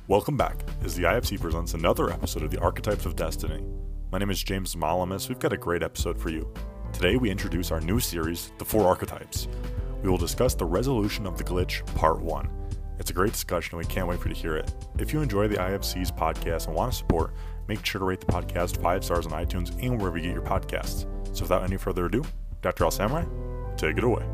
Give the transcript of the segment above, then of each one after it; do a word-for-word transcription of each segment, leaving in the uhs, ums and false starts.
Welcome back, as the I F C presents another episode of the Archetypes of Destiny. My name is James Malamis. We've got a great episode for you. Today we introduce our new series, The Four Archetypes. We will discuss the resolution of the glitch, Part one. It's a great discussion and we can't wait for you to hear it. If you enjoy the I F C's podcast and want to support, make sure to rate the podcast five stars on iTunes and wherever you get your podcasts. So without any further ado, Doctor Al Samurai, take it away.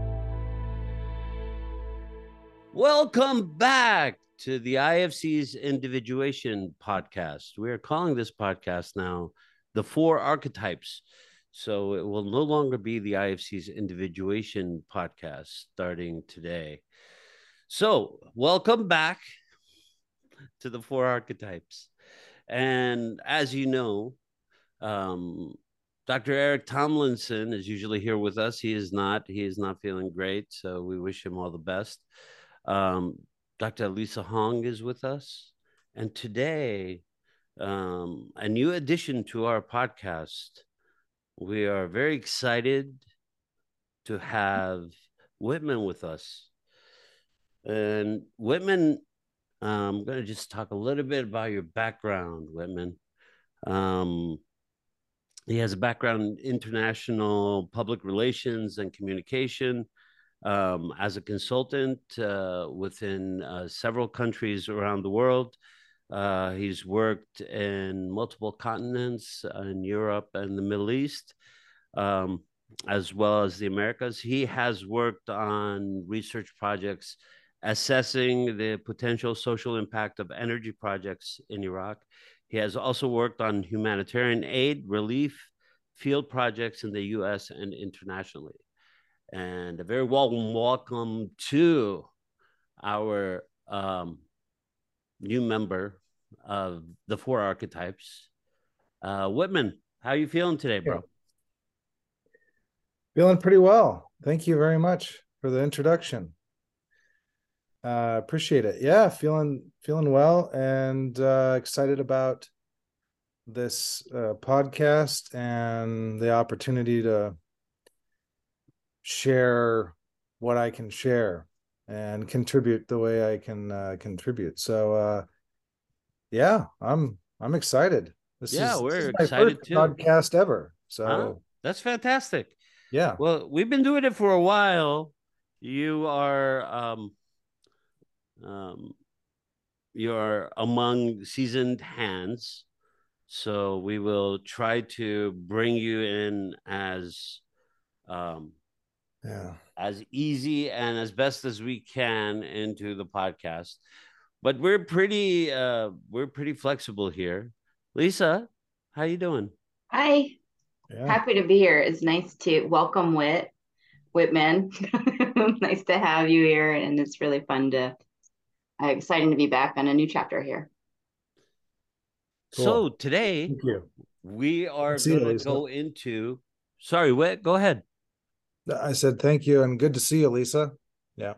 Welcome back to the I F C's Individuation podcast. We are calling this podcast now The Four Archetypes. So it will no longer be the I F C's Individuation podcast starting today. So welcome back to The Four Archetypes. And as you know, um, Doctor Eric Tomlinson is usually here with us. He is not. He is not feeling great, so we wish him all the best. Um, Doctor Lisa Hong is with us. And today, um, a new addition to our podcast. We are very excited to have Whitman with us. And Whitman, I'm going to just talk a little bit about your background, Whitman. Um, he has a background in international public relations and communication. Um, as a consultant uh, within uh, several countries around the world. Uh, he's worked in multiple continents uh, in Europe and the Middle East, um, as well as the Americas. He has worked on research projects assessing the potential social impact of energy projects in Iraq. He has also worked on humanitarian aid, relief, field projects in the U S and internationally. And a very warm welcome to our um, new member of the Four Archetypes, uh, Whitman. How are you feeling today, bro? Feeling pretty well. Thank you very much for the introduction. Uh, appreciate it. Yeah, feeling feeling well and uh, excited about this uh, podcast and the opportunity to share what I can share and contribute the way I can uh, contribute. So uh, yeah, I'm I'm excited. This yeah, is, we're this is my excited first too. podcast ever. So huh? That's fantastic. Yeah. Well, we've been doing it for a while. You are um, um, you're among seasoned hands. So we will try to bring you in as um, yeah. as easy and as best as we can into the podcast, but we're pretty uh we're pretty flexible here. Lisa, how you doing? Hi. Yeah. Happy to be here. It's nice to welcome Whit Whitman. Nice to have you here, and it's really fun to uh, exciting to be back on a new chapter here. Cool. So today Thank you. we are See going to go into sorry Whit, go ahead. I said thank you and good to see you, Lisa. Yeah.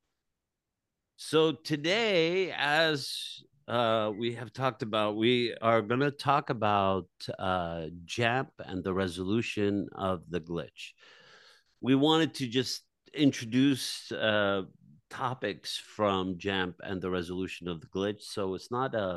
So today, as uh, we have talked about, we are going to talk about uh, JAMP and the resolution of the glitch. We wanted to just introduce uh, topics from JAMP and the resolution of the glitch. So it's not a,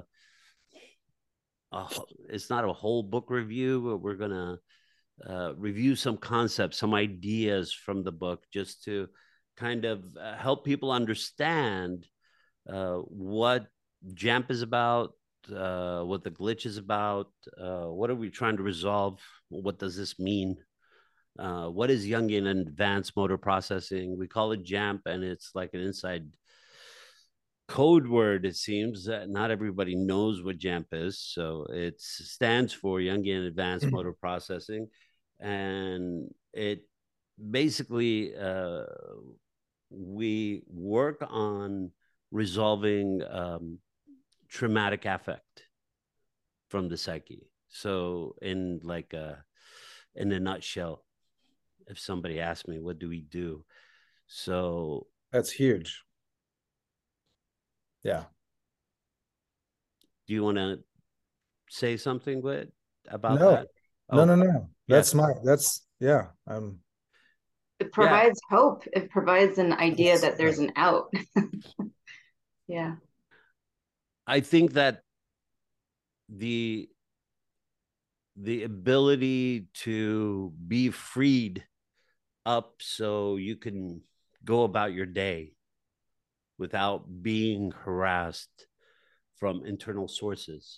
a it's not a whole book review. We're going to Uh, review some concepts, some ideas from the book, just to kind of uh, help people understand uh, what JAMP is about, uh, what the glitch is about, uh, what are we trying to resolve, what does this mean, uh, what is Jungian advanced motor processing. We call it JAMP, and it's like an inside code word. It seems that not everybody knows what JAMP is, so it stands for Jungian advanced motor processing. And it basically uh, we work on resolving um, traumatic affect from the psyche. So in like a in a nutshell, if somebody asks me, what do we do? So that's huge. Yeah. Do you want to say something with about no. that? No, oh, no, no. That's yes. my, that's, yeah. Um, it provides yeah. hope. It provides an idea that's, that there's an out. Yeah. I think that the the ability to be freed up so you can go about your day without being harassed from internal sources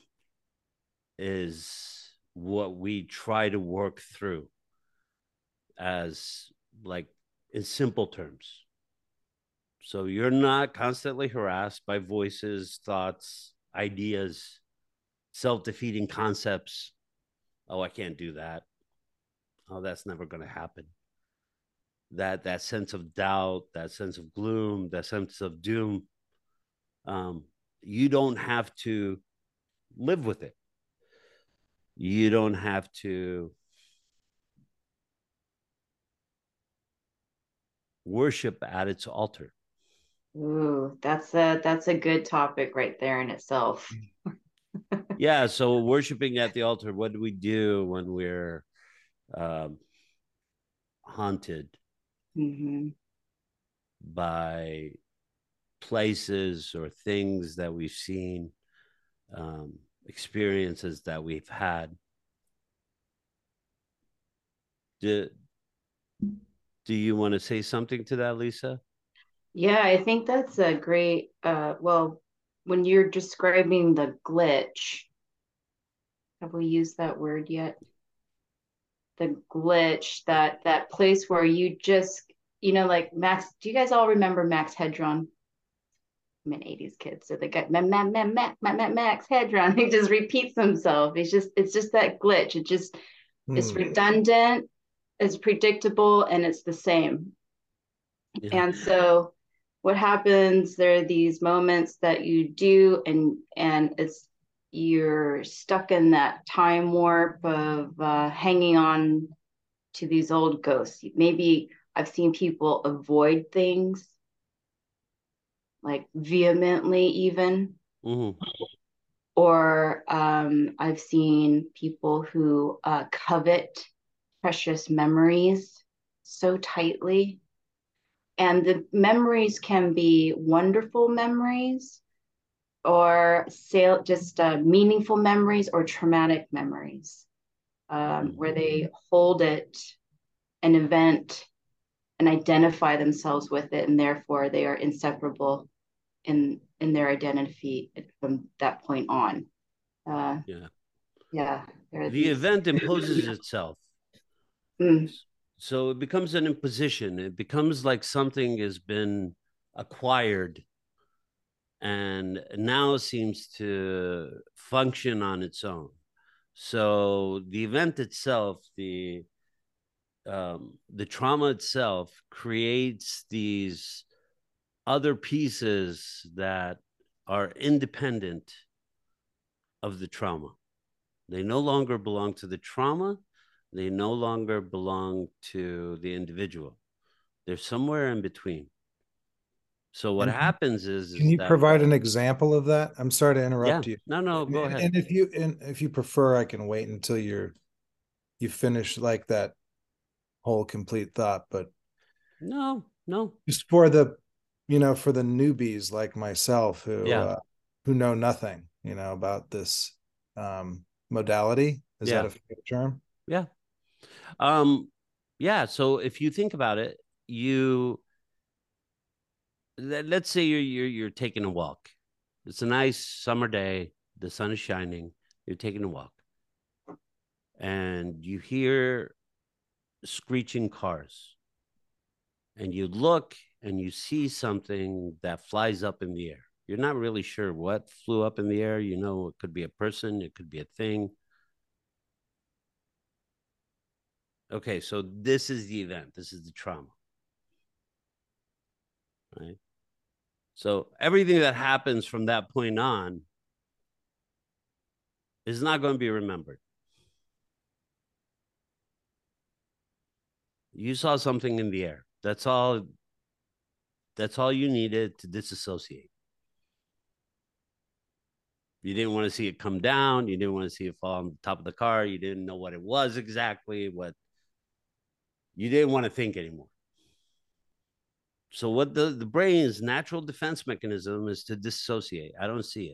is what we try to work through as, like, in simple terms. So you're not constantly harassed by voices, thoughts, ideas, self-defeating concepts. Oh, I can't do that. Oh, that's never going to happen. That that sense of doubt, that sense of gloom, that sense of doom. Um, you don't have to live with it. You don't have to worship at its altar. Ooh, that's a that's a good topic right there in itself. Yeah. So worshiping at the altar, what do we do when we're um, haunted Mm-hmm. by places or things that we've seen, um, experiences that we've had? Do, do you want to say something to that, Lisa? Yeah, I think that's a great uh well, when you're describing the glitch, have we used that word yet? The glitch, that that place where you just, you know, like Max, do you guys all remember Max Headroom? I'm an eighties kid, so the guy Max Max Max Max Headroom, he just repeats himself. It's just it's just that glitch. It just it's Hmm. redundant, it's predictable, and it's the same. Yeah. And so what happens, there are these moments that you do, and and it's you're stuck in that time warp of uh, hanging on to these old ghosts. Maybe I've seen people avoid things like vehemently, even. Mm-hmm. Or um, I've seen people who uh, covet precious memories so tightly. And the memories can be wonderful memories, or sail, just uh, meaningful memories, or traumatic memories, um, where they hold it, an event, and identify themselves with it, and therefore they are inseparable in in their identity from that point on. Uh, Yeah. yeah, there are The these. event imposes itself. Mm, So it becomes an imposition. It becomes like something has been acquired and now seems to function on its own. So the event itself, the um, the trauma itself creates these other pieces that are independent of the trauma. They no longer belong to the trauma. They no longer belong to the individual. They're somewhere in between. So what And happens is, can is you that, provide an example of that? I'm sorry to yeah, interrupt you. no, no, go And, ahead. and if you and if you prefer, I can wait until you're you finish like that whole complete thought. But No, no, just for the, you know, for the newbies like myself who yeah, uh, who know nothing, you know, about this um, modality. Is that yeah, a fair term? yeah. Um, yeah. So if you think about it, you let, let's say you're you're you're taking a walk. It's a nice summer day. The sun is shining. You're taking a walk, and you hear screeching cars, and you look and you see something that flies up in the air. You're not really sure what flew up in the air. You know, it could be a person, it could be a thing. Okay, so this is the event. This is the trauma, right? So everything that happens from that point on is not going to be remembered. You saw something in the air. That's all. That's all you needed to disassociate. You didn't want to see it come down. You didn't want to see it fall on the top of the car. You didn't know what it was exactly. What you didn't want to think anymore. So what the, the brain's natural defense mechanism is to dissociate. I don't see it.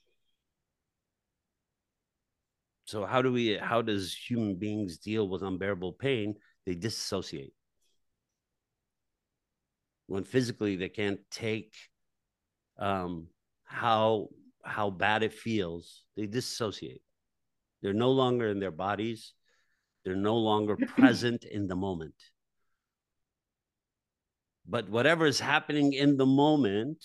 So how do we, how does human beings deal with unbearable pain? They dissociate. When physically they can't take um, how, how bad it feels, they dissociate. They're no longer in their bodies. They're no longer present in the moment. But whatever is happening in the moment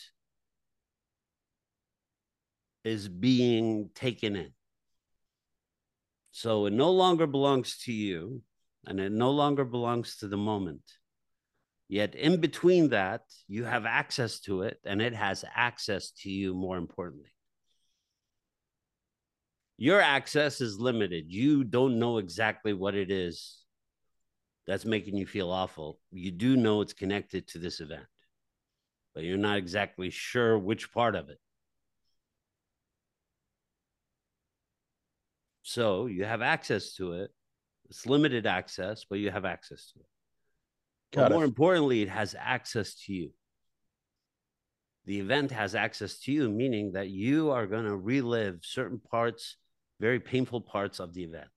is being taken in. So it no longer belongs to you, and it no longer belongs to the moment. Yet in between that, you have access to it, and it has access to you, more importantly. Your access is limited. You don't know exactly what it is that's making you feel awful. You do know it's connected to this event, but you're not exactly sure which part of it. So you have access to it. It's limited access, but you have access to it. Got but it. More importantly, it has access to you. The event has access to you, meaning that you are going to relive certain parts, very painful parts of the event.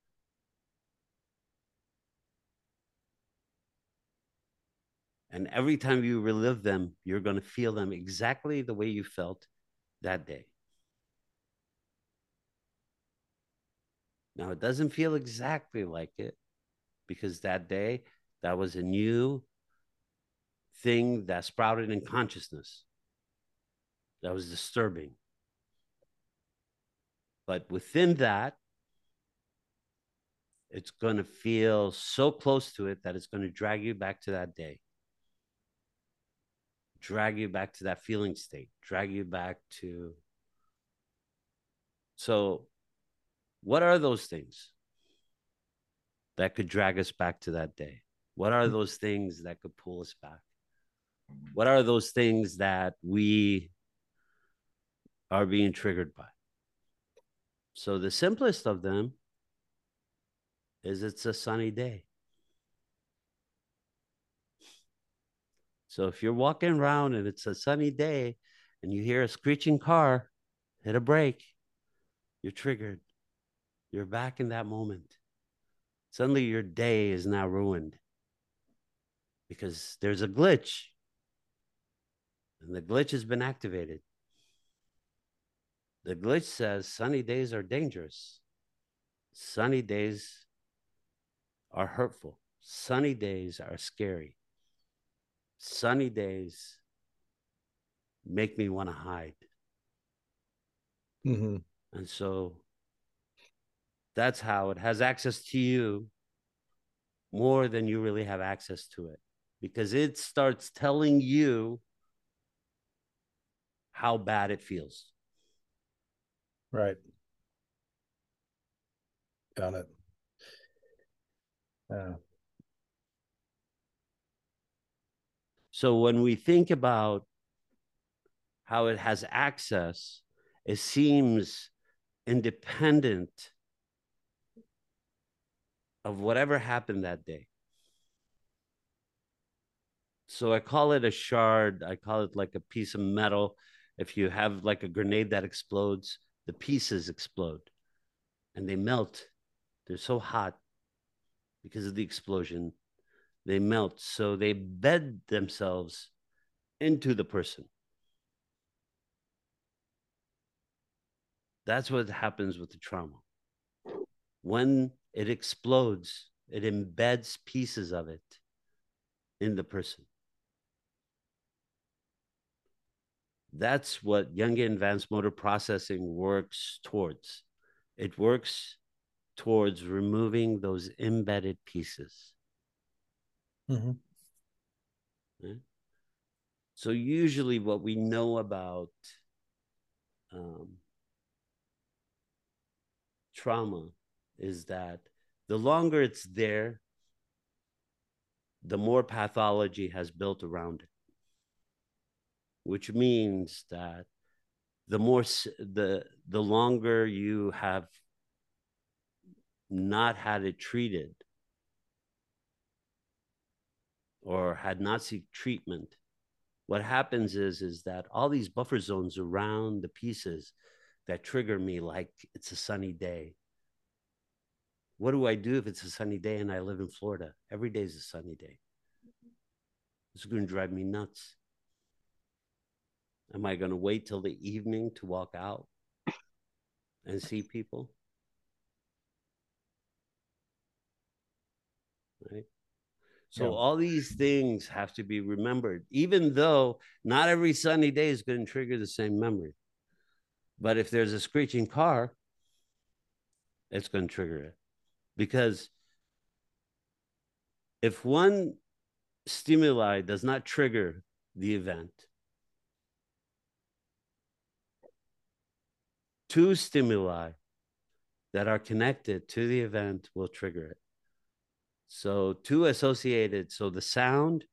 And every time you relive them, you're going to feel them exactly the way you felt that day. Now, it doesn't feel exactly like it because that day, that was a new thing that sprouted in consciousness. That was disturbing. But within that, it's going to feel so close to it that it's going to drag you back to that day. Drag you back to that feeling state. Drag you back to... So what are those things that could drag us back to that day? What are those things that could pull us back? What are those things that we are being triggered by? So the simplest of them is it's a sunny day. So if you're walking around and it's a sunny day and you hear a screeching car hit a brake, you're triggered. You're back in that moment. Suddenly your day is now ruined because there's a glitch and the glitch has been activated. The glitch says sunny days are dangerous. Sunny days are hurtful. Sunny days are scary. Sunny days make me want to hide. Mm-hmm. And so that's how it has access to you more than you really have access to it, because it starts telling you how bad it feels. Right. Got it. Yeah. So when we think about how it has access, it seems independent of whatever happened that day. So I call it a shard. I call it like a piece of metal. If you have like a grenade that explodes, the pieces explode and they melt. They're so hot because of the explosion. They melt. So they bed themselves into the person. That's what happens with the trauma. When it explodes, it embeds pieces of it in the person. That's what Jungian advanced motor processing works towards. It works towards removing those embedded pieces. Mm-hmm. Okay? So usually what we know about um, trauma is that the longer it's there, the more pathology has built around it, which means that the more the the longer you have not had it treated or had not seek treatment, what happens is, is that all these buffer zones around the pieces that trigger me, like it's a sunny day. What do I do if it's a sunny day and I live in Florida? Every day is a sunny day. It's going to drive me nuts. Am I going to wait till the evening to walk out and see people? Right? So yeah. all these things have to be remembered, even though not every sunny day is going to trigger the same memory. But if there's a screeching car, it's going to trigger it. Because if one stimuli does not trigger the event, two stimuli that are connected to the event will trigger it. So two associated, so the sound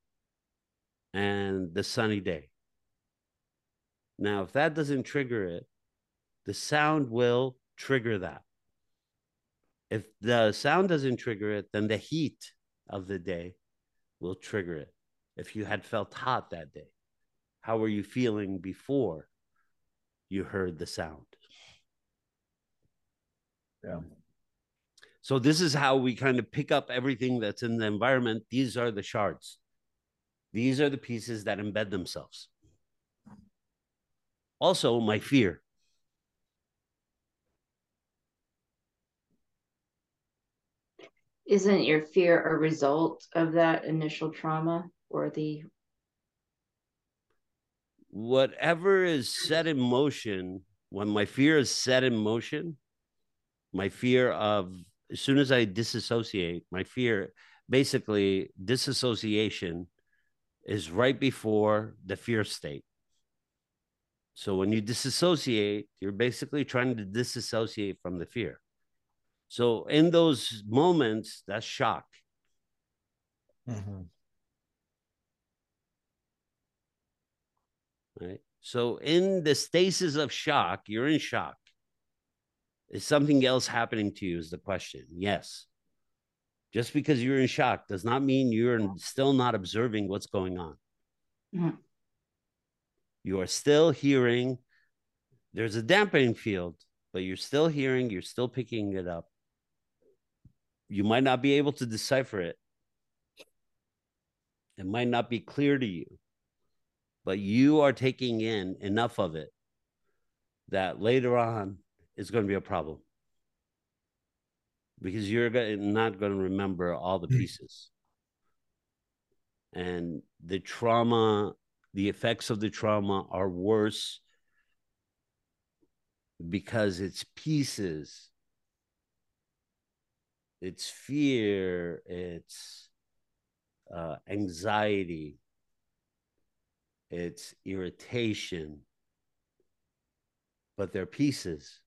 and the sunny day. Now, if that doesn't trigger it, the sound will trigger that. If the sound doesn't trigger it, then the heat of the day will trigger it. If you had felt hot that day, how were you feeling before you heard the sound? Yeah. So this is how we kind of pick up everything that's in the environment. These are the shards. These are the pieces that embed themselves. Also, my fear. Isn't your fear a result of that initial trauma or the... Whatever is set in motion, when my fear is set in motion, my fear of, as soon as I disassociate, my fear, basically disassociation is right before the fear state. So when you disassociate, you're basically trying to disassociate from the fear. So in those moments, that's shock. Mm-hmm. Right? So in the stasis of shock, you're in shock. Is something else happening to you is the question. Yes. Just because you're in shock does not mean you're still not observing what's going on. Mm-hmm. You are still hearing. There's a dampening field, but you're still hearing, you're still picking it up. You might not be able to decipher it. It might not be clear to you, but you are taking in enough of it that later on it's going to be a problem, because you're not going to remember all the pieces. And the trauma, the effects of the trauma are worse because it's pieces. It's fear, it's uh, anxiety, it's irritation, but they're pieces.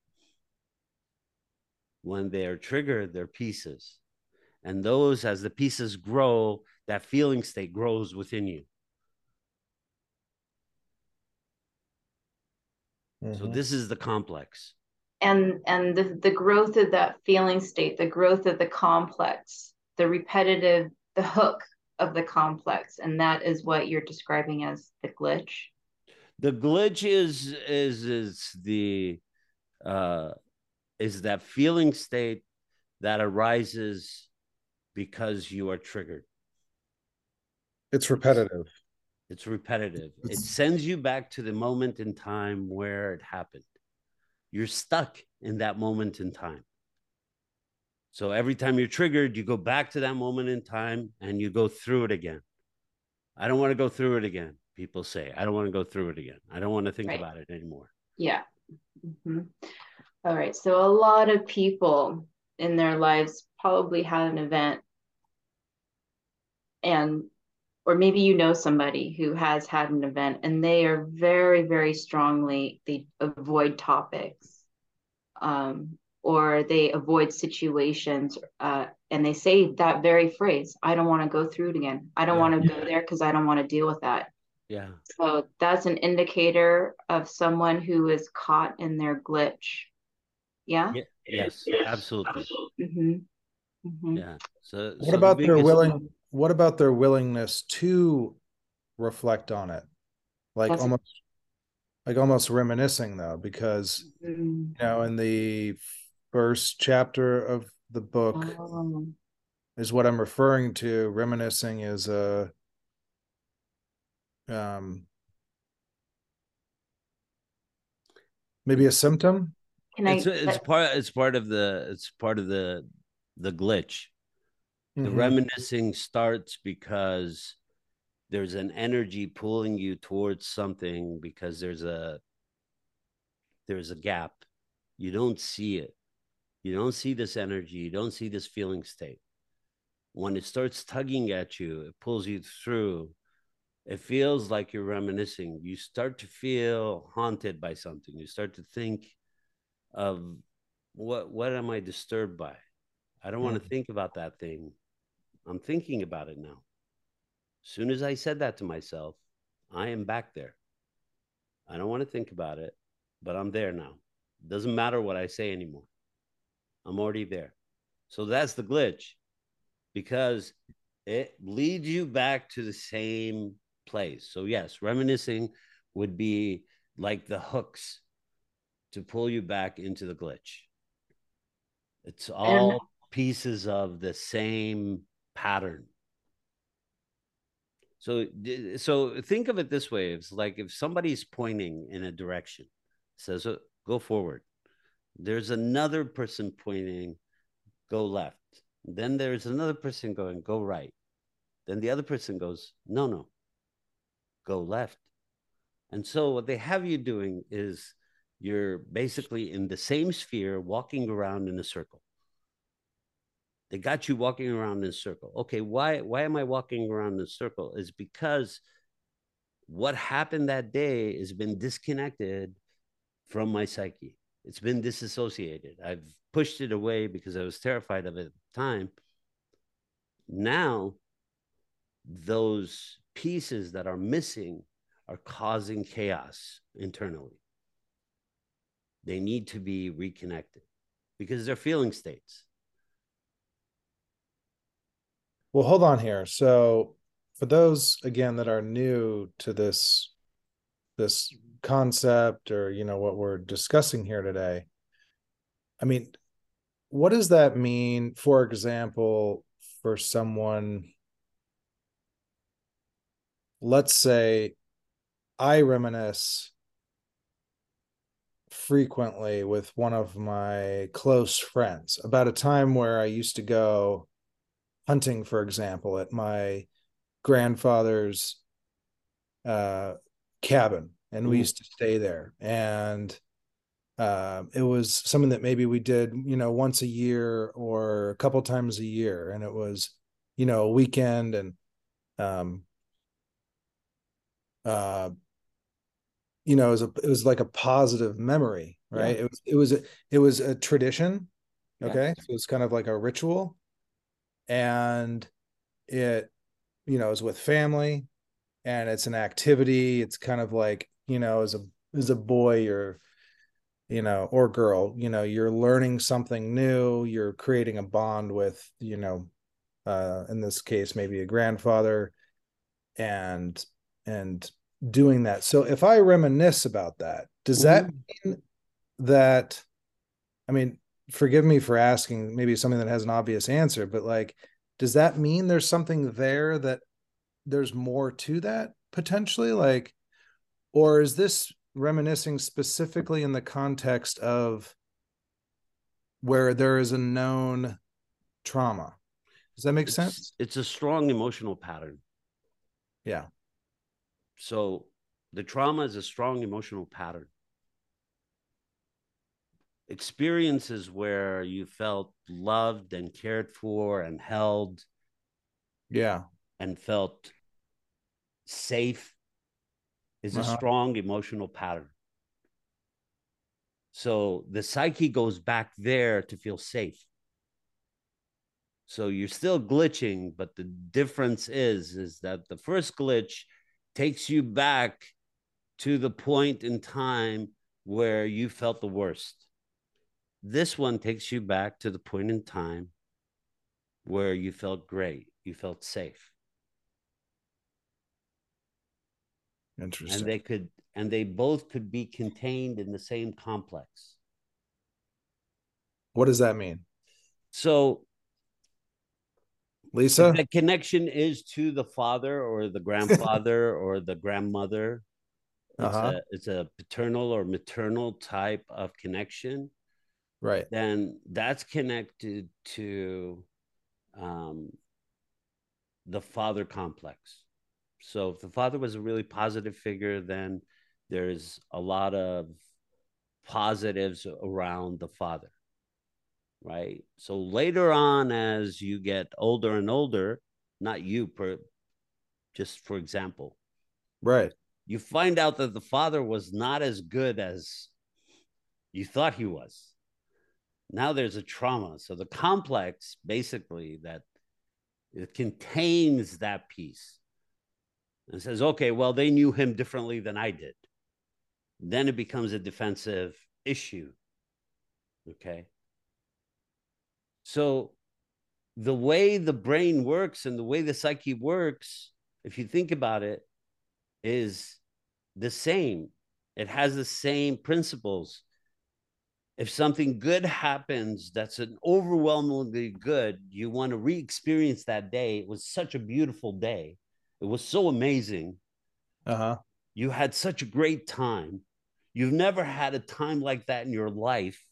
When they're triggered, they're pieces. And those, as the pieces grow, that feeling state grows within you. Mm-hmm. So this is the complex. And and the, the growth of that feeling state, the growth of the complex, the repetitive, the hook of the complex. And that is what you're describing as the glitch. The glitch is is is the uh is that feeling state that arises because you are triggered. It's repetitive. It's repetitive. It sends you back to the moment in time where it happened. You're stuck in that moment in time. So every time you're triggered, you go back to that moment in time and you go through it again. I don't want to go through it again, people say. I don't want to go through it again. I don't want to think right. about it anymore. Yeah. Mm-hmm. All right. So a lot of people in their lives probably had an event, and or maybe you know somebody who has had an event, and they are very, very strongly, they avoid topics, um, or they avoid situations, uh, and they say that very phrase, I don't want to go through it again. I don't yeah, want to yeah. go there because I don't want to deal with that. Yeah. So that's an indicator of someone who is caught in their glitch. Yeah? yeah yes, absolutely. Mm-hmm. Mm-hmm. Yeah. So what so about the their willing what about their willingness to reflect on it, like That's almost like almost reminiscing though, because a, mm, you know, in the first chapter of the book oh, is what I'm referring to. Reminiscing is a um maybe a symptom. can It's I? it's That, part it's part of the it's part of the the glitch. The Mm-hmm. reminiscing starts because there's an energy pulling you towards something, because there's a there's a gap. You don't see it. You don't see this energy. You don't see this feeling state. When it starts tugging at you, it pulls you through. It feels like you're reminiscing. You start to feel haunted by something. You start to think of what what am I disturbed by? I don't want to Mm-hmm. think about that thing. I'm thinking about it now. As soon as I said that to myself, I am back there. I don't want to think about it, but I'm there now. It doesn't matter what I say anymore. I'm already there. So that's the glitch, because it leads you back to the same place. So, yes, reminiscing would be like the hooks to pull you back into the glitch. It's I don't know. all pieces of the same pattern. So, so think of it this way: it's like if somebody's pointing in a direction, says, "Oh, go forward." There's another person pointing, "Go left." Then there's another person going, "Go right." Then the other person goes, "No, no, go left." And so what they have you doing is you're basically in the same sphere, walking around in a circle. They got you walking around in a circle. Okay, why why am I walking around in a circle? Is because what happened that day has been disconnected from my psyche. It's been disassociated. I've pushed it away because I was terrified of it at the time. Now, those pieces that are missing are causing chaos internally. They need to be reconnected because they're feeling states. Well, hold on here. So, for those again that are new to this this concept, or you know what we're discussing here today, I mean, what does that mean? For example, for someone, let's say, I reminisce frequently with one of my close friends about a time where I used to go hunting, for example, at my grandfather's uh, cabin, and we Mhm. used to stay there. And uh, it was something that maybe we did, you know, once a year or a couple times a year, and it was, you know, a weekend, and um, uh, you know, it was a, it was like a positive memory, Yeah. right? It was it was a, it was a tradition, Yeah. okay? So it's kind of like a ritual, and it, you know, is with family, and it's an activity. It's kind of like, you know, as a as a boy, or you know, or girl, you know, you're learning something new. You're creating a bond with, you know, uh, in this case, maybe a grandfather, and and doing that. So if I reminisce about that, does that Mhm. mean that? I mean, forgive me for asking maybe something that has an obvious answer, but like, does that mean there's something there, that there's more to that potentially? Like, or is this reminiscing specifically in the context of where there is a known trauma? Does that make It's sense? it's a strong emotional pattern. Yeah. So the trauma is a strong emotional pattern. Experiences where you felt loved and cared for and held Yeah. and felt safe is a Uh-huh. strong emotional pattern. So the psyche goes back there to feel safe. So you're still glitching, but the difference is, is that the first glitch takes you back to the point in time where you felt the worst. This one takes you back to the point in time where you felt great, you felt safe. Interesting. And they could, and they both could be contained in the same complex. What does that mean? So, Lisa? if the connection is to the father or the grandfather or the grandmother, it's Uh-huh. a it's a paternal or maternal type of connection, right? Then that's connected to um, the father complex. So if the father was a really positive figure, then there's a lot of positives around the father, right? So later on, as you get older and older, not you, per, just for example, right, you find out that the father was not as good as you thought he was. Now there's a trauma. So the complex, basically, that it contains that piece and says, okay, well, they knew him differently than I did. Then it becomes a defensive issue. Okay. So the way the brain works and the way the psyche works, if you think about it, is the same. It has the same principles. If something good happens that's an overwhelmingly good, you want to re-experience that day. It was such a beautiful day. It was so amazing. Uh-huh. You had such a great time. You've never had a time like that in your life.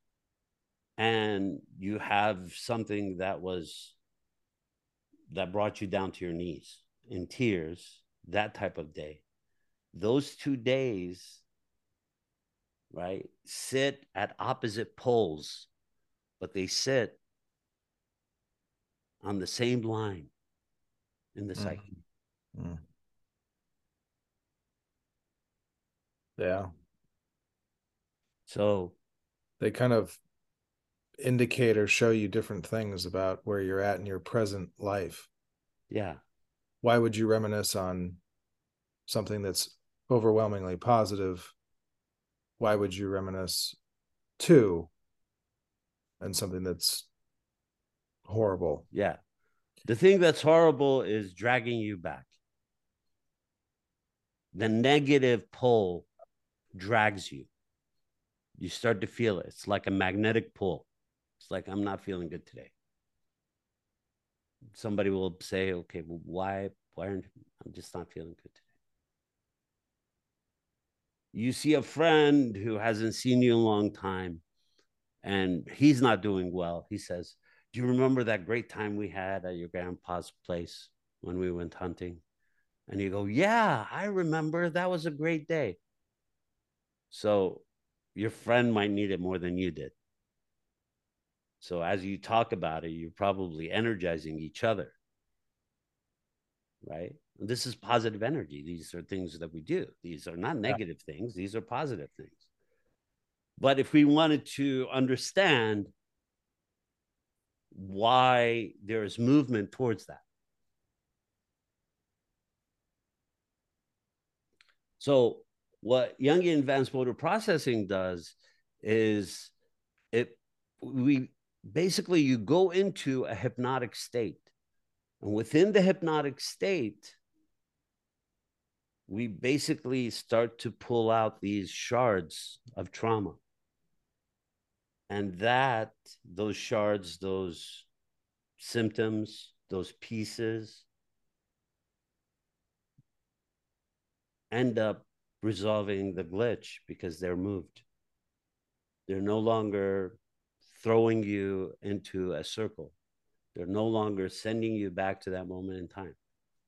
And you have something that was, that brought you down to your knees in tears, that type of day. Those two days, right, sit at opposite poles, but they sit on the same line in the mm. psyche. Mm. Yeah. So they kind of indicate or show you different things about where you're at in your present life. Yeah. Why would you reminisce on something that's overwhelmingly positive? Why would you reminisce to and something that's horrible? Yeah. The thing that's horrible is dragging you back. The negative pole drags you. You start to feel it. It's like a magnetic pull. It's like, I'm not feeling good today. Somebody will say, okay, well, why, why aren't you? I'm just not feeling good today. You see a friend who hasn't seen you in a long time and he's not doing well. He says, do you remember that great time we had at your grandpa's place when we went hunting? And you go, yeah, I remember. That was a great day. So your friend might need it more than you did. So as you talk about it, you're probably energizing each other, right? And this is positive energy. These are things that we do. These are not negative yeah. things. These are positive things. But if we wanted to understand why there is movement towards that. So what Jungian advanced motor processing does is it, we basically, you go into a hypnotic state. And within the hypnotic state, we basically start to pull out these shards of trauma. And that, those shards, those symptoms, those pieces end up resolving the glitch because they're moved. They're no longer throwing you into a circle. They're no longer sending you back to that moment in time.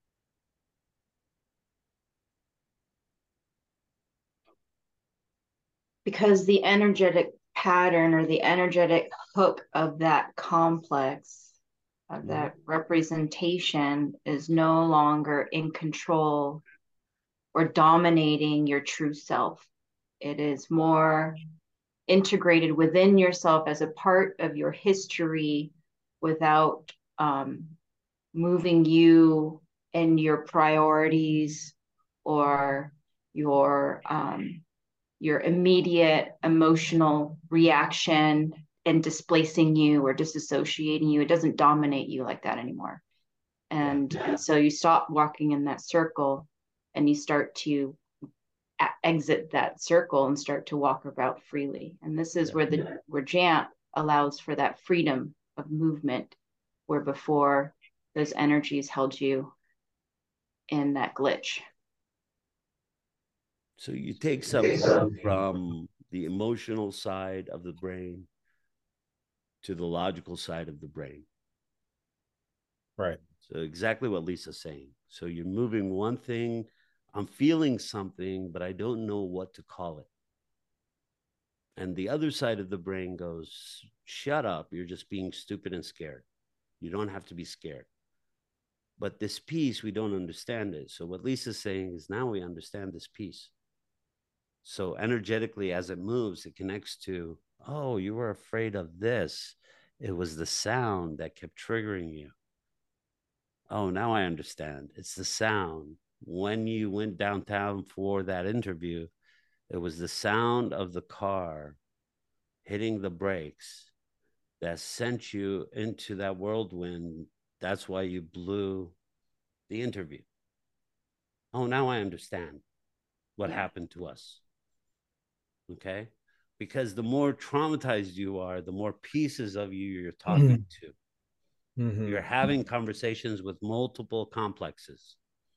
Because the energetic pattern or the energetic hook of that complex, of mm-hmm. that representation is no longer in control or dominating your true self. It is more integrated within yourself as a part of your history without um, moving you and your priorities or your um, your immediate emotional reaction and displacing you or disassociating you. It doesn't dominate you like that anymore. And, yeah. and so you stop walking in that circle and you start to a- exit that circle and start to walk about freely. And this is Yeah. where the where Jamp allows for that freedom of movement, where before those energies held you in that glitch. So you take something from the emotional side of the brain to the logical side of the brain. Right. So exactly what Lisa's saying. So you're moving one thing, I'm feeling something, but I don't know what to call it. And the other side of the brain goes, shut up, you're just being stupid and scared. You don't have to be scared. But this piece, we don't understand it. So what Lisa's saying is now we understand this piece. So energetically, as it moves, it connects to, oh, you were afraid of this. It was the sound that kept triggering you. Oh, now I understand. It's the sound. When you went downtown for that interview, it was the sound of the car hitting the brakes that sent you into that whirlwind. That's why you blew the interview. Oh, now I understand what Yeah. happened to us. Okay. Because the more traumatized you are, the more pieces of you you're talking to. Mm-hmm. You're having conversations with multiple complexes.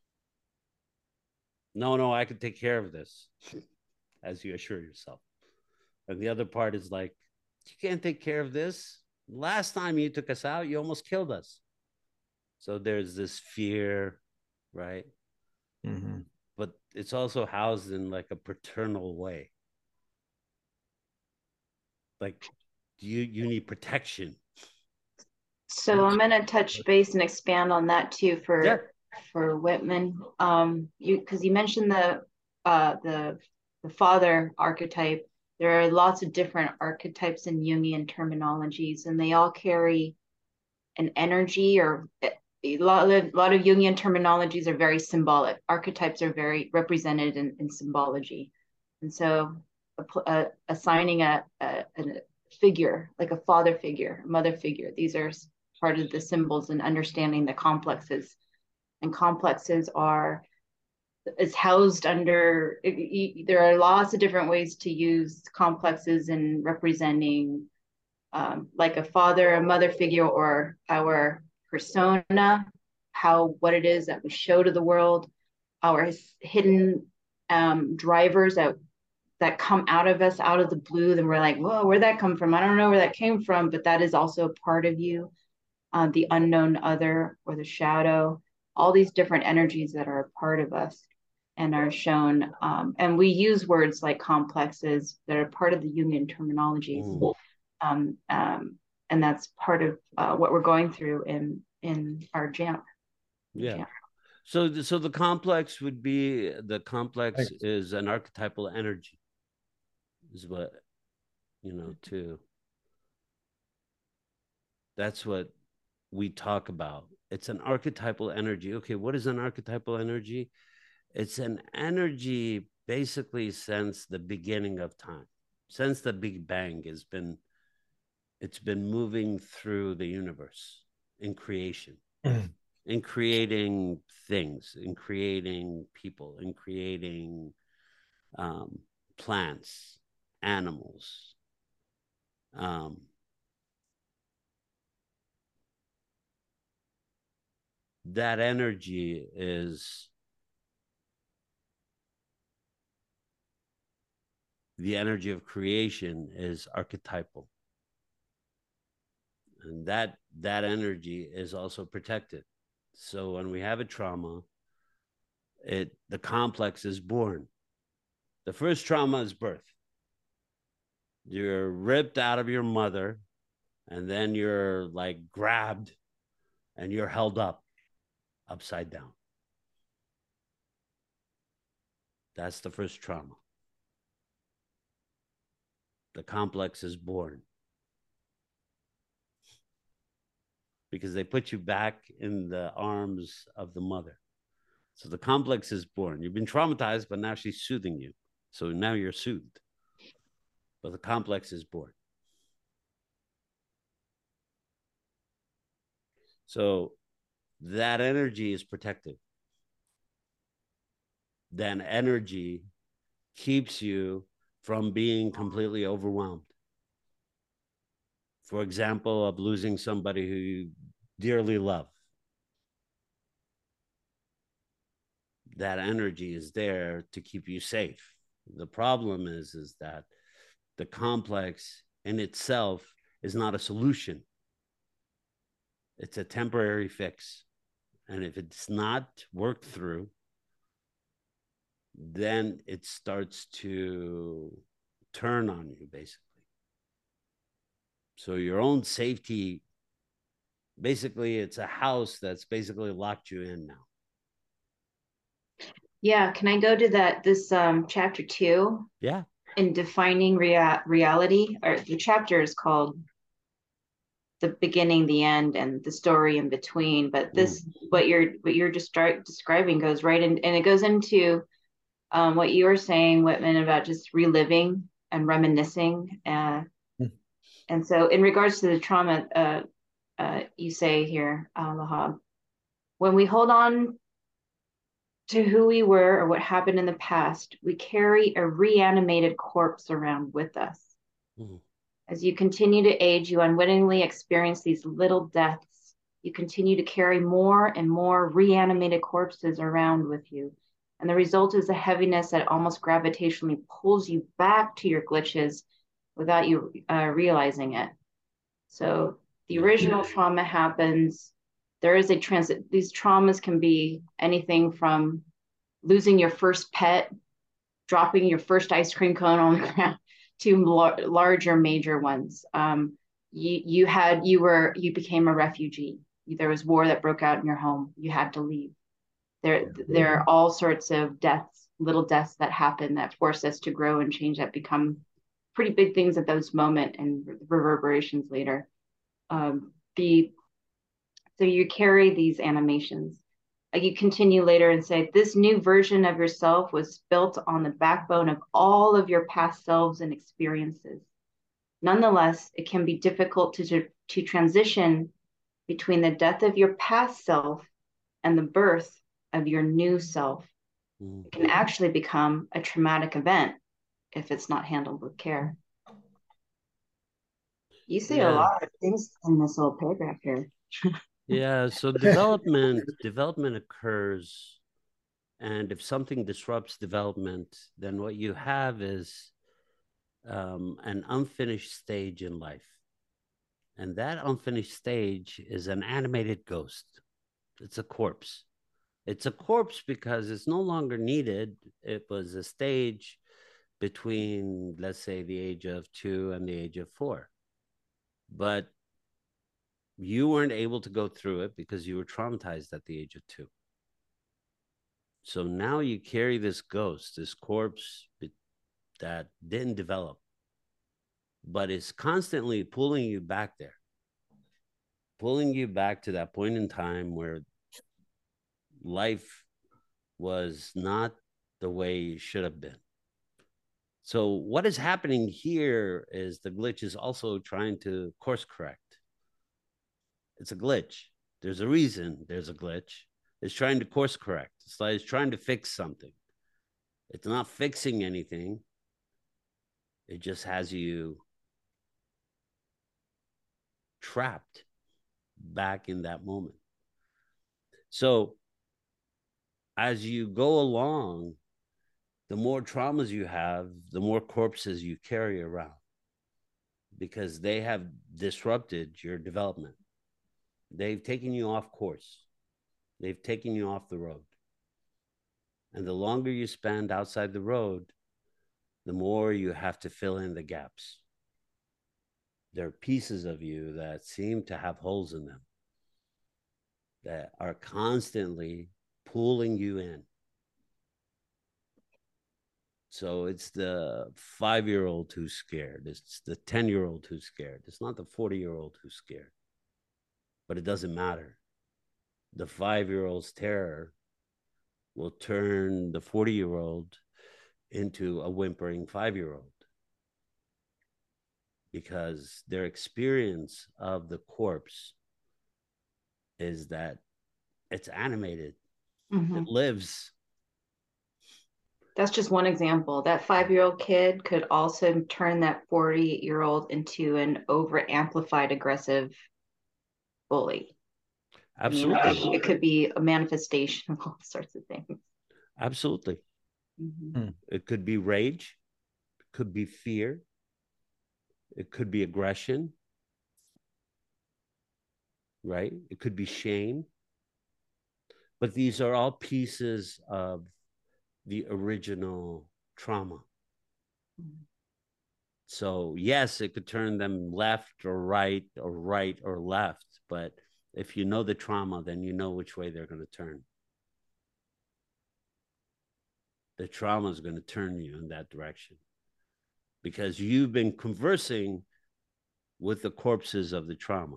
No, no, I can take care of this, as you assure yourself. And the other part is like, you can't take care of this. Last time you took us out, you almost killed us. So there's this fear, right? Mm-hmm. But it's also housed in like a paternal way. Like, you you need protection. So I'm going to touch base and expand on that too for Yeah. for Whitman. Um, you because you mentioned the uh, the the father archetype. There are lots of different archetypes in Jungian terminologies, and they all carry an energy or a lot of, a lot of Jungian terminologies are very symbolic. Archetypes are very represented in, in symbology, and so uh, assigning a, a, a figure like a father figure, a mother figure. These are part of the symbols and understanding the complexes. And complexes are is housed under. There are lots of different ways to use complexes in representing, um, like a father, a mother figure, or our persona, how what it is that we show to the world, our hidden um, drivers that that come out of us out of the blue. Then we're like, whoa, where'd that come from? I don't know where that came from, but that is also a part of you. Uh, the unknown other or the shadow, all these different energies that are a part of us and are shown. Um, and we use words like complexes that are part of the Jungian terminologies. Mm. Um, um, and that's part of uh, what we're going through in in our Jamp. Yeah. Jamp. So, so the complex would be the complex Thanks. Is an archetypal energy, is what, you know, too. That's what we talk about. It's an archetypal energy. Okay, what is an archetypal energy? It's an energy basically since the beginning of time, since the Big Bang has been, it's been moving through the universe in creation, in creating things, in creating people, in creating um, plants, animals. Um, that energy is the energy of creation is archetypal. And that that energy is also protected. So when we have a trauma, it the complex is born. The first trauma is birth. You're ripped out of your mother, and then you're like grabbed and you're held up upside down. That's the first trauma. The complex is born because they put you back in the arms of the mother. So the complex is born. You've been traumatized, but now she's soothing you. So now you're soothed. But the complex is born. So that energy is protective. then energy keeps you from being completely overwhelmed. For example, of losing somebody who you dearly love. That energy is there to keep you safe. The problem is, is that the complex in itself is not a solution. It's a temporary fix. And if it's not worked through, then it starts to turn on you, basically. So your own safety, basically, it's a house that's basically locked you in now. Yeah, can I go to that this um chapter two? Yeah. In defining rea- reality, or the chapter is called The Beginning, the End, and the Story in Between. But this, mm. what you're what you're just start describing goes right in, and it goes into um, what you were saying, Whitman, about just reliving and reminiscing. Uh, mm. And so, in regards to the trauma, uh, uh, you say here, uh, Lahab, when we hold on to who we were or what happened in the past, we carry a reanimated corpse around with us. Mm. As you continue to age, you unwittingly experience these little deaths. You continue to carry more and more reanimated corpses around with you. And the result is a heaviness that almost gravitationally pulls you back to your glitches without you uh, realizing it. So the original trauma happens. There is a transit. These traumas can be anything from losing your first pet, dropping your first ice cream cone on the ground, to lar- larger major ones. Um, you you had you were you became a refugee. There was war that broke out in your home. You had to leave. There there are all sorts of deaths, little deaths that happen that force us to grow and change, that become pretty big things at those moment and reverberations later. Um, the so you carry these animations. You continue later and say, this new version of yourself was built on the backbone of all of your past selves and experiences. Nonetheless, it can be difficult to, to transition between the death of your past self and the birth of your new self. Mm-hmm. It can actually become a traumatic event if it's not handled with care. You see yeah. a lot of things in this little paragraph here. Yeah, so development development occurs, and if something disrupts development, then what you have is um, an unfinished stage in life. And that unfinished stage is an animated ghost. It's a corpse. It's a corpse because it's no longer needed. It was a stage between, let's say, the age of two and the age of four. But you weren't able to go through it because you were traumatized at the age of two. So now you carry this ghost, this corpse that didn't develop, but is constantly pulling you back there, pulling you back to that point in time where life was not the way it should have been. So what is happening here is the glitch is also trying to course correct. It's a glitch. There's a reason there's a glitch. It's trying to course correct. It's like it's trying to fix something. It's not fixing anything. It just has you trapped back in that moment. So as you go along, the more traumas you have, the more corpses you carry around because they have disrupted your development. They've taken you off course. They've taken you off the road. And the longer you spend outside the road, the more you have to fill in the gaps. There are pieces of you that seem to have holes in them that are constantly pulling you in. So it's the five-year-old who's scared. It's the ten-year-old who's scared. It's not the forty-year-old who's scared. But it doesn't matter. The five-year-old's terror will turn the forty-year-old into a whimpering five-year-old because their experience of the corpse is that it's animated. Mm-hmm. It lives. That's just one example. That five-year-old kid could also turn that forty-year-old into an over-amplified aggressive bully. Absolutely. I mean, it could be a manifestation of all sorts of things. Absolutely. Mm-hmm. It could be rage. It could be fear. It could be aggression. Right? It could be shame. But these are all pieces of the original trauma. Mm-hmm. So yes, it could turn them left or right or right or left. But if you know the trauma, then you know which way they're going to turn. The trauma is going to turn you in that direction because you've been conversing with the corpses of the trauma.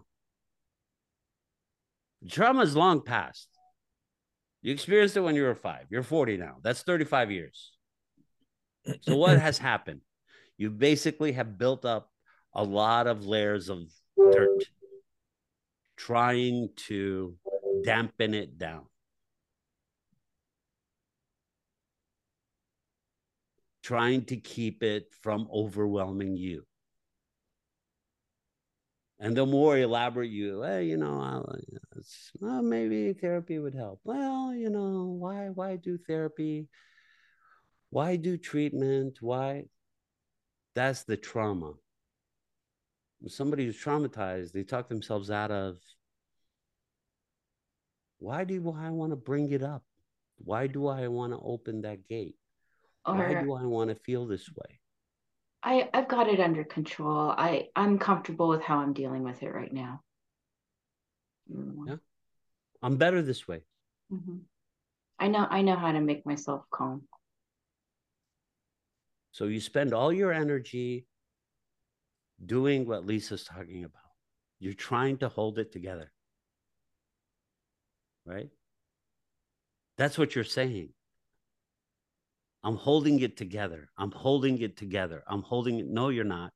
The trauma is long past. You experienced it when you were five. You're forty now. That's thirty-five years. So what has happened? You basically have built up a lot of layers of dirt, trying to dampen it down. Trying to keep it from overwhelming you. And the more elaborate you, well, you know, it's, well, maybe therapy would help. Well, you know, why, why do therapy? Why do treatment? Why? That's the trauma. Somebody who's traumatized, they talk themselves out of, why do I want to bring it up? Why do I want to open that gate? Or, why do I want to feel this way? I, I've got it under control. I, I'm comfortable with how I'm dealing with it right now. Mm-hmm. Yeah. I'm better this way. Mm-hmm. I know, I know how to make myself calm. So you spend all your energy doing what Lisa's talking about. You're trying to hold it together. Right? That's what you're saying. I'm holding it together. I'm holding it together. I'm holding it. No, you're not.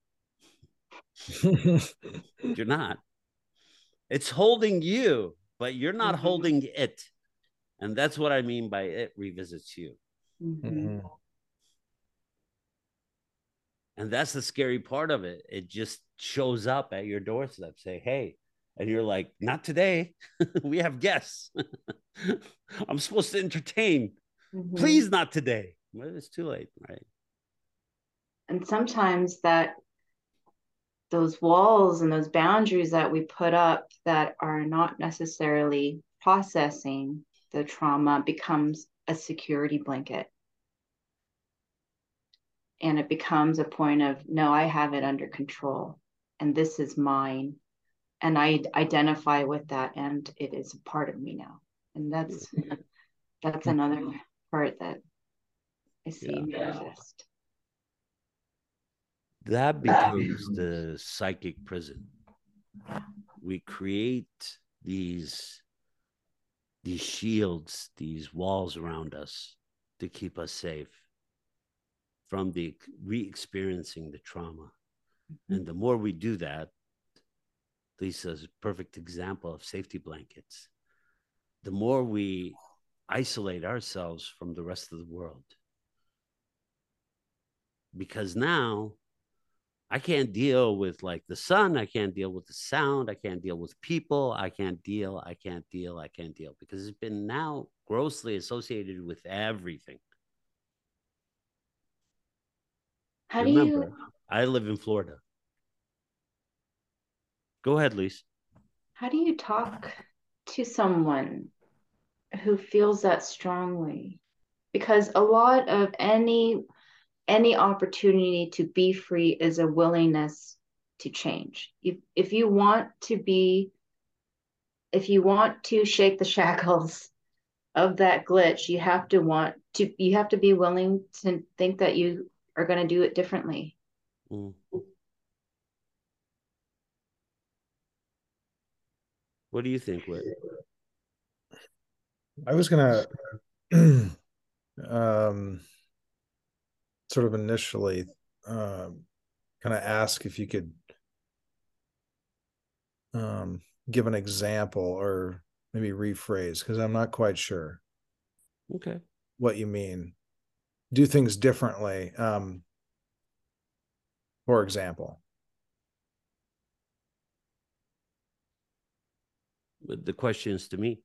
You're not. It's holding you, but you're not mm-hmm. holding it. And that's what I mean by it revisits you. Mm-hmm. And that's the scary part of it. It just shows up at your doorstep, say, hey, and you're like, not today. We have guests. I'm supposed to entertain. Mm-hmm. Please, not today. Well, it's too late, right? And sometimes that those walls and those boundaries that we put up that are not necessarily processing the trauma becomes a security blanket. And it becomes a point of, no, I have it under control and this is mine. And I identify with that and it is a part of me now. And that's, that's another part that I see yeah. manifest. That becomes the psychic prison. We create these, these shields, these walls around us to keep us safe from the re-experiencing the trauma. Mm-hmm. And the more we do that, Lisa's a perfect example of safety blankets. The more we isolate ourselves from the rest of the world. Because now I can't deal with like the sun. I can't deal with the sound. I can't deal with people. I can't deal. I can't deal. I can't deal because it's been now grossly associated with everything. How Remember, do you... I live in Florida. Go ahead, Lise. How do you talk to someone who feels that strongly? Because a lot of any any opportunity to be free is a willingness to change. If if you want to be, if you want to shake the shackles of that glitch, you have to want to, you have to be willing to think that you are going to do it differently. Mm. What do you think, Whit? I was going to um, sort of initially um, kind of ask if you could um, give an example or maybe rephrase, because I'm not quite sure. Okay. What you mean. do things differently. Um, for example, But the question is to me,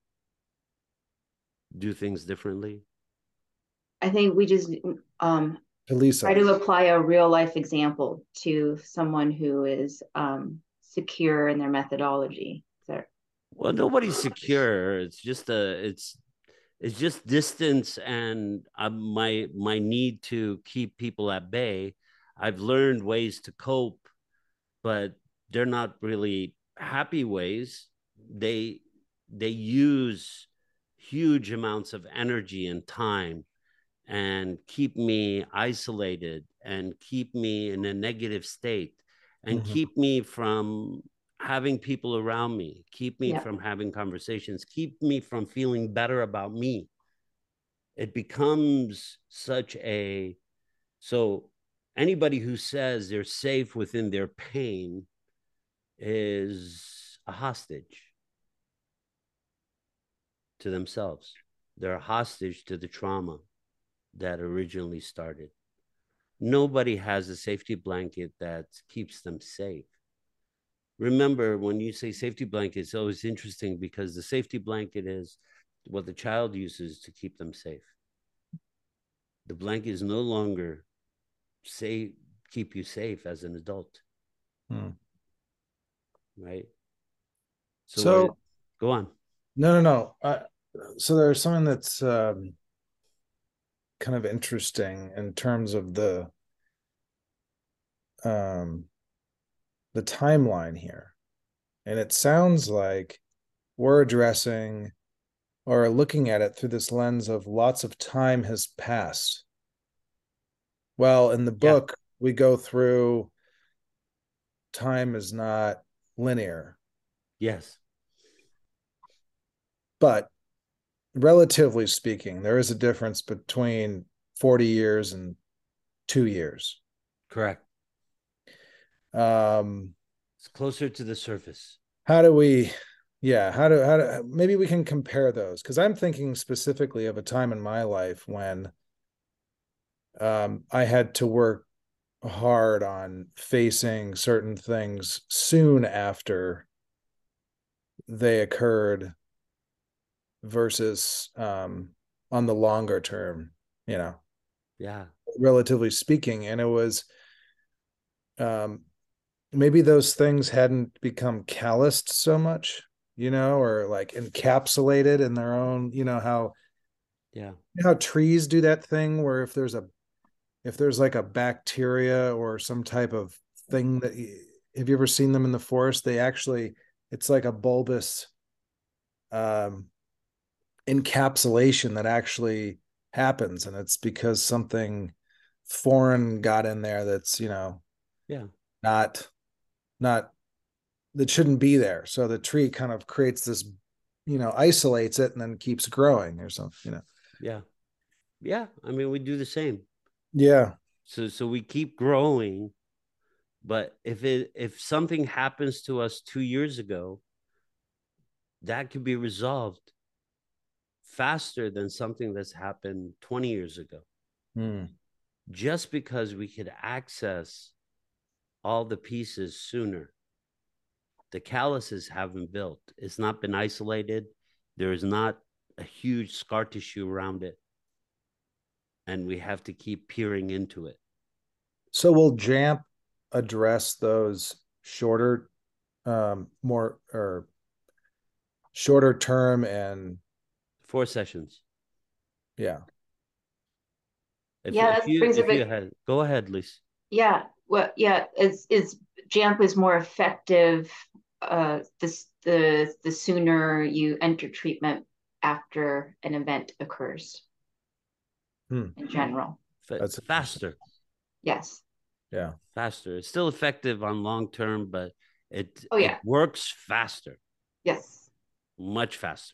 do things differently? I think we just um, Lisa, try to apply a real life example to someone who is um, secure in their methodology. So, Well, nobody's secure. It's just a, it's, it's just distance and uh, my my need to keep people at bay. I've learned ways to cope, but they're not really happy ways. They they use huge amounts of energy and time and keep me isolated and keep me in a negative state and mm-hmm. keep me from having people around me, keep me yeah. from having conversations, keep me from feeling better about me. It becomes such a, so anybody who says they're safe within their pain is a hostage to themselves. They're a hostage to the trauma that originally started. Nobody has a safety blanket that keeps them safe. Remember, when you say safety blanket, it's always interesting because the safety blanket is what the child uses to keep them safe. The blanket is no longer say keep you safe as an adult. Hmm. Right. So, so what, go on. No, no, no. Uh, so there's something that's um, kind of interesting in terms of the um, the timeline here, and it sounds like we're addressing or looking at it through this lens of lots of time has passed. Well, in the book, yeah. we go through time is not linear. Yes. But relatively speaking, there is a difference between forty years and two years. Correct. Um, it's closer to the surface. How do we, yeah, how do, how do, maybe we can compare those? Because I'm thinking specifically of a time in my life when um, I had to work hard on facing certain things soon after they occurred versus um, on the longer term, you know. Yeah. Relatively speaking. And it was um, maybe those things hadn't become calloused so much, you know, or like encapsulated in their own, you know, how, yeah, you know, how trees do that thing where if there's a, if there's like a bacteria or some type of thing that, have you ever seen them in the forest? They actually, it's like a bulbous um, encapsulation that actually happens. And it's because something foreign got in there that's, you know, yeah, not, not, that shouldn't be there. So the tree kind of creates this, you know, isolates it and then keeps growing or something, you know. Yeah. Yeah. I mean, we do the same. Yeah. So so we keep growing, but if it if something happens to us two years ago, that could be resolved faster than something that's happened twenty years ago. Hmm. Just because we could access all the pieces sooner. The calluses haven't built. It's not been isolated. There is not a huge scar tissue around it. And we have to keep peering into it. So will JAMP address those shorter, um, more or shorter term and four sessions? Yeah. If, yeah, if you brings if a you bit, had go ahead, Lisa. Yeah, well, yeah, is is JAMP is more effective uh this the the sooner you enter treatment after an event occurs. Hmm. In general. That's faster. Yes. Yeah. Faster. It's still effective on long term, but it oh, yeah. it works faster. Yes. Much faster.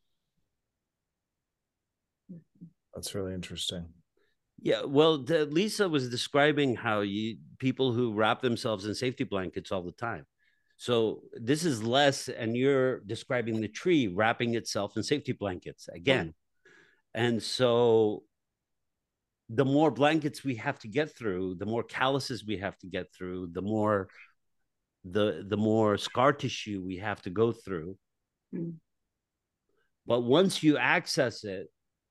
That's really interesting. Yeah, well, the, Lisa was describing how you people who wrap themselves in safety blankets all the time. So this is less, and you're describing the tree wrapping itself in safety blankets again. And so the more blankets we have to get through, the more calluses we have to get through, the more the the more scar tissue we have to go through. Mm. But once you access it,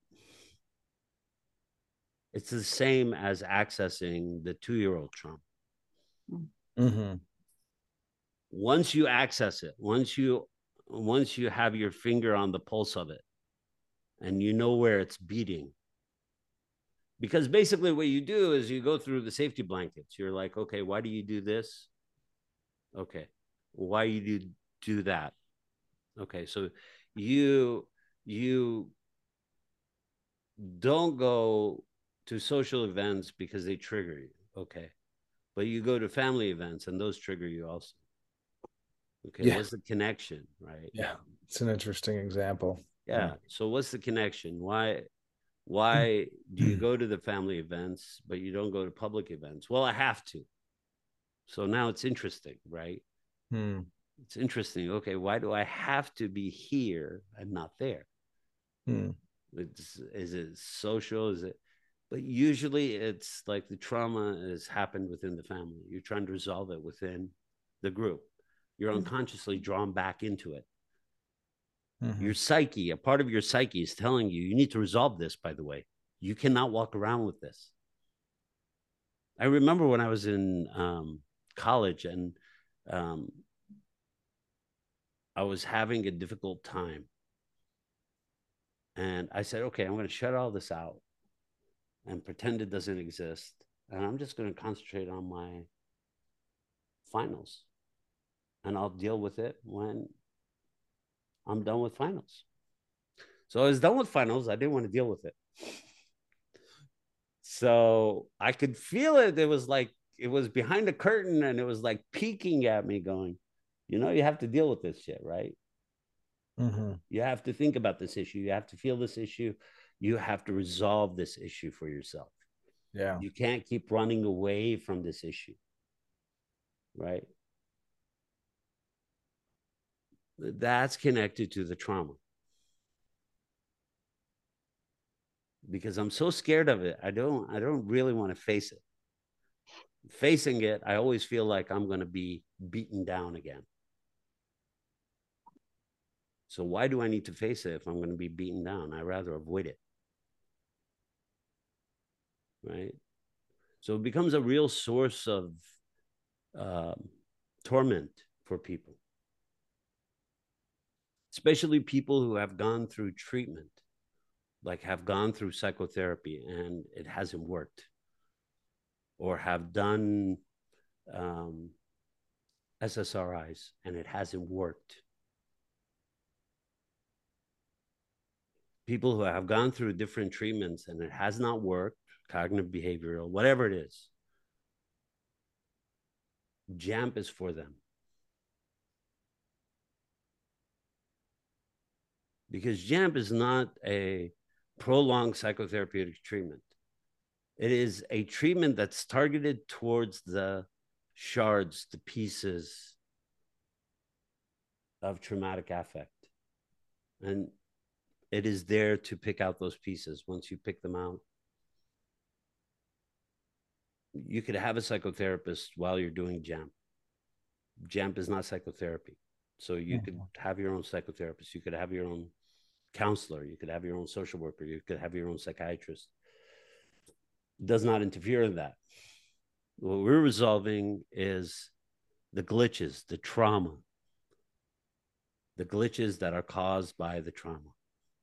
it's the same as accessing the two-year-old trauma. Mm-hmm. Once you access it, once you once you have your finger on the pulse of it, and you know where it's beating, because basically what you do is you go through the safety blankets. You're like, okay, why do you do this? Okay, why do you do that? Okay, so you you don't go to social events because they trigger you. Okay, but you go to family events and those trigger you also. Okay, yeah. What's the connection, right? Yeah, it's an interesting example. Yeah. yeah. So what's the connection? Why why do you go to the family events but you don't go to public events? Well, I have to. So now it's interesting, right? Hmm. It's interesting. Okay, why do I have to be here and not there? Hmm. It's, is it social? Is it? But usually it's like the trauma has happened within the family. You're trying to resolve it within the group. You're unconsciously drawn back into it. Mm-hmm. Your psyche, a part of your psyche is telling you, you need to resolve this, by the way. You cannot walk around with this. I remember when I was in um, college and um, I was having a difficult time. And I said, okay, I'm going to shut all this out and pretend it doesn't exist. And I'm just going to concentrate on my finals. And I'll deal with it when I'm done with finals. So I was done with finals. I didn't want to deal with it. So I could feel it. It was like, it was behind the curtain and it was like peeking at me going, you know, you have to deal with this shit, right? Mm-hmm. You have to think about this issue. You have to feel this issue. You have to resolve this issue for yourself. Yeah. You can't keep running away from this issue, right? That's connected to the trauma. Because I'm so scared of it. I don't, I don't really want to face it. Facing it, I always feel like I'm going to be beaten down again. So why do I need to face it if I'm going to be beaten down? I'd rather avoid it. Right? So it becomes a real source of uh, torment for people. Especially people who have gone through treatment, like have gone through psychotherapy and it hasn't worked. Or have done um, S S R Is and it hasn't worked. People who have gone through different treatments and it has not worked, cognitive behavioral, whatever it is, JAMP is for them. Because JAMP is not a prolonged psychotherapeutic treatment. It is a treatment that's targeted towards the shards, the pieces of traumatic affect. And it is there to pick out those pieces. Once you pick them out, you could have a psychotherapist while you're doing JAMP. JAMP is not psychotherapy. So you mm-hmm. could have your own psychotherapist. You could have your own counselor. You could have your own social worker. You could have your own psychiatrist. It does not interfere in that. What we're resolving is the glitches, the trauma, the glitches that are caused by the trauma.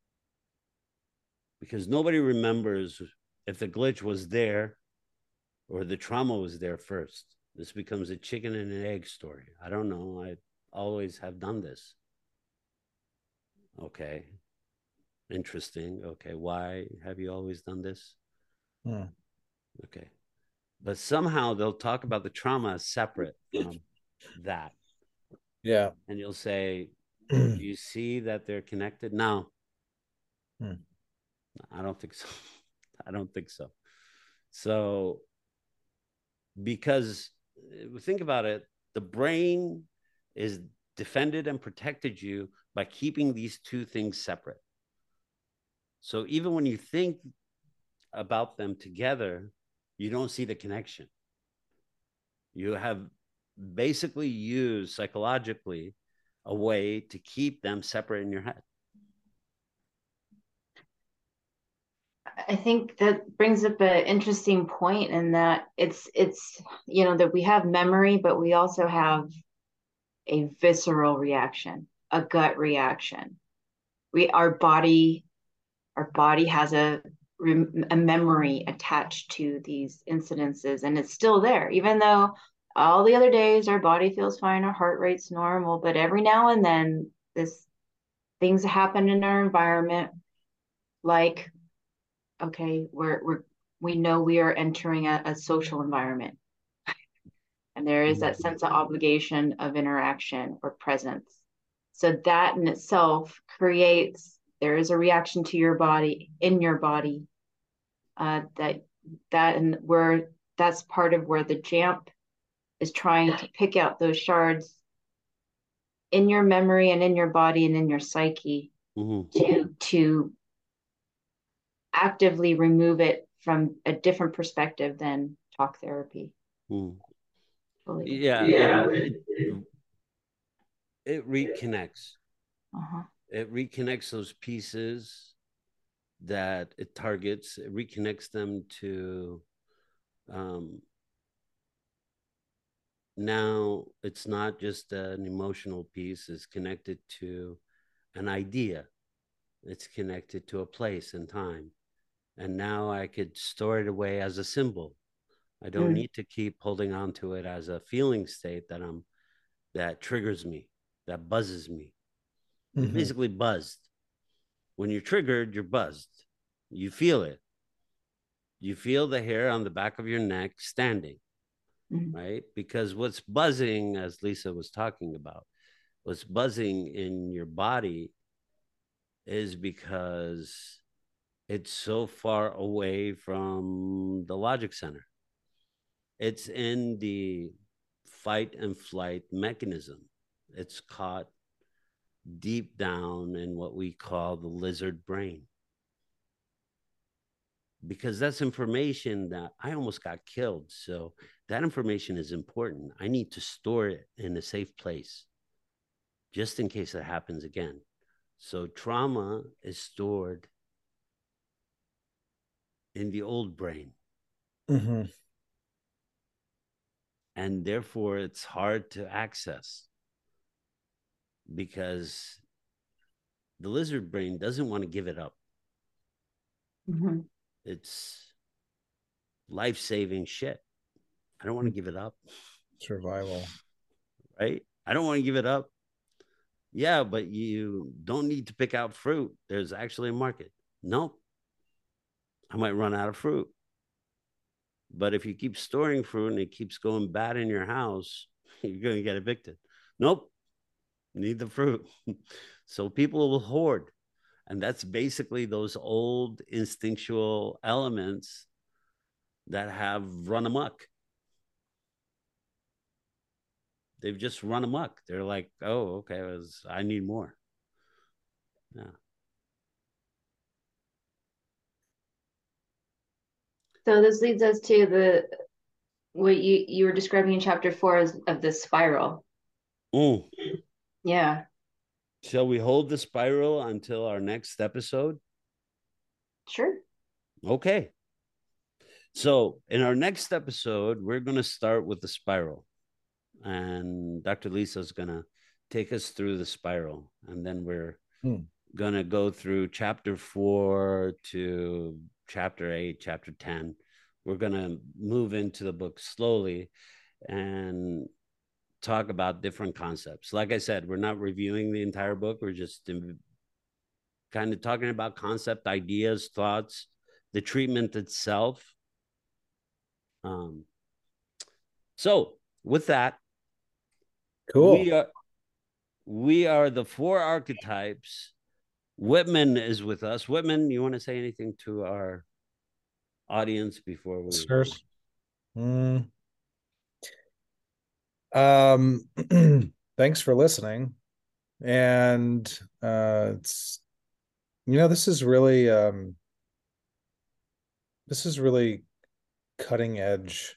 Because nobody remembers if the glitch was there or the trauma was there first. This becomes a chicken and an egg story. I don't know. I always have done this. Okay. Interesting. Okay. Why have you always done this? Hmm. Okay. But somehow they'll talk about the trauma as separate from that. Yeah. And you'll say, do you see that they're connected? No. Hmm. I don't think so. I don't think so. So, because think about it, the brain is defended and protected you by keeping these two things separate. So even when you think about them together, you don't see the connection. You have basically used psychologically a way to keep them separate in your head. I think that brings up an interesting point in that it's it's you know that we have memory, but we also have a visceral reaction, a gut reaction. We our body our body has a a memory attached to these incidences, and it's still there, even though all the other days our body feels fine, our heart rate's normal, but every now and then this things happen in our environment, like okay, we're we're we know we are entering a, a social environment, and there is that sense of obligation of interaction or presence. So that in itself creates, there is a reaction to your body, in your body, uh, that that and where that's part of where the Jamp is trying to pick out those shards in your memory and in your body and in your psyche, mm-hmm. to to actively remove it from a different perspective than talk therapy. Mm. Totally. Yeah, yeah. It, it, it reconnects. Uh-huh. It reconnects those pieces that it targets. It reconnects them to um, now it's not just an emotional piece. It's connected to an idea. It's connected to a place and time. And now I could store it away as a symbol. I don't mm. need to keep holding on to it as a feeling state that I'm that triggers me, that buzzes me. Mm-hmm. You're basically buzzed. When you're triggered, you're buzzed. You feel it. You feel the hair on the back of your neck standing, mm-hmm. right? Because what's buzzing, as Lisa was talking about, what's buzzing in your body is because it's so far away from the logic center. It's in the fight and flight mechanism. It's caught deep down in what we call the lizard brain. Because that's information that I almost got killed. So that information is important. I need to store it in a safe place just in case it happens again. So trauma is stored in the old brain. Mm-hmm. And therefore, it's hard to access because the lizard brain doesn't want to give it up. Mm-hmm. It's life-saving shit. I don't want to give it up. Survival. Right? I don't want to give it up. Yeah, but you don't need to pick out fruit. There's actually a market. Nope. I might run out of fruit. But if you keep storing fruit and it keeps going bad in your house, you're going to get evicted. Nope. You need the fruit. So people will hoard. And that's basically those old instinctual elements that have run amok. They've just run amok. They're like, oh, okay, was, I need more. Yeah. So this leads us to the what you, you were describing in chapter four as, of the spiral. Mm. Yeah. Shall we hold the spiral until our next episode? Sure. Okay. So in our next episode, we're going to start with the spiral. And Doctor Lisa is going to take us through the spiral. And then we're hmm. going to go through chapter four to chapter eight, chapter ten. We're going to move into the book slowly and talk about different concepts. Like I said, we're not reviewing the entire book. We're just in, kind of talking about concept, ideas, thoughts, the treatment itself. Um, so with that, cool. We are, we are the four archetypes. Whitman is with us. Whitman, you want to say anything to our audience before we? Sure. Mm. Um, thanks for listening. And uh, it's, you know, this is really, um, this is really cutting edge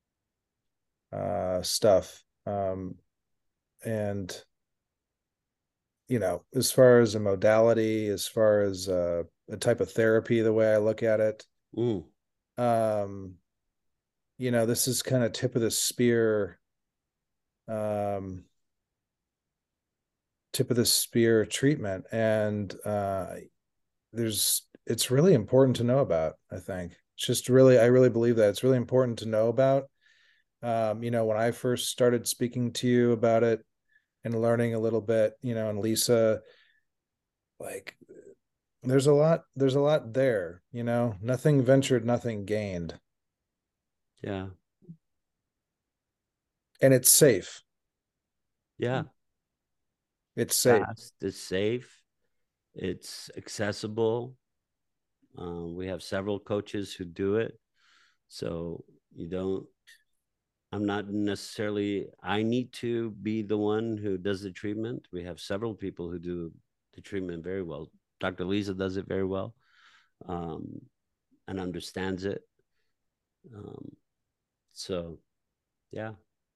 uh, stuff. Um, and, you know, as far as a modality, as far as uh, a type of therapy, the way I look at it, Mm. um, you know, this is kind of tip of the spear, um, tip of the spear treatment. And uh, there's, it's really important to know about, I think. It's just really, I really believe that it's really important to know about. Um, you know, when I first started speaking to you about it and learning a little bit, you know, and Lisa, like, there's a lot, there's a lot there, you know, nothing ventured, nothing gained. Yeah. And it's safe. Yeah. It's safe. Fast, it's safe, it's accessible. Um, we have several coaches who do it. So you don't, I'm not necessarily, I need to be the one who does the treatment. We have several people who do the treatment very well. Doctor Lisa does it very well, um, and understands it. Um, so, yeah.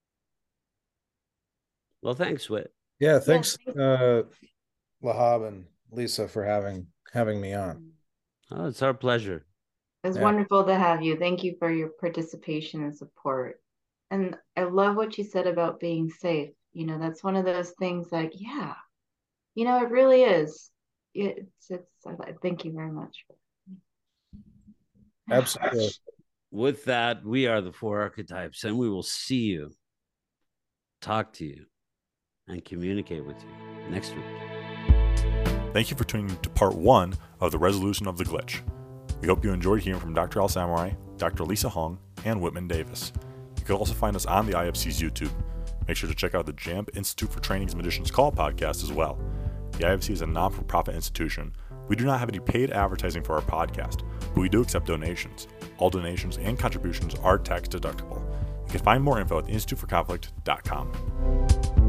Well, thanks, Whit. Yeah, thanks, yeah, thanks. Uh, Lahab and Lisa for having having me on. Oh, it's our pleasure. It was Yeah. wonderful to have you. Thank you for your participation and support. And I love what you said about being safe. You know, that's one of those things like, yeah, you know, it really is. It's, it's, thank you very much. Absolutely. With that, we are the Four Archetypes, and we will see you, talk to you, and communicate with you next week. Thank you for tuning in to part one of the resolution of the glitch. We hope you enjoyed hearing from Doctor Al Samurai, Doctor Lisa Hong, and Whitman Davis. You can also find us on the I F C's YouTube. Make sure to check out the JAMP Institute for Training's Magician's Call podcast as well. The I F C is a non-for-profit institution. We do not have any paid advertising for our podcast, but we do accept donations. All donations and contributions are tax deductible. You can find more info at the institute for conflict dot com.